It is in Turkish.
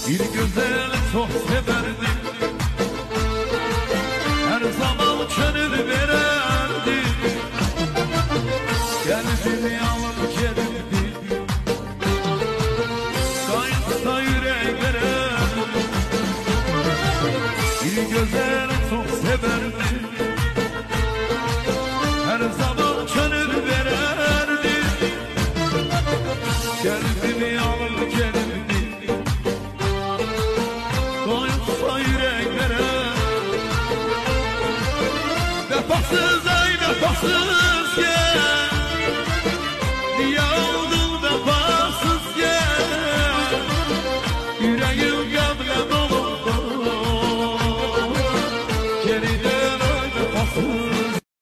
Bir güzel çok severdi, her zaman gönül verirdi. Gelbimi alıp gelirdi, kayıtsa yüreklere. Bir güzel çok severdi, her zaman gönül verirdi. Gelbimi alıp gelirdi, kayıtsa yüreklere. Vefasız ey vefasız,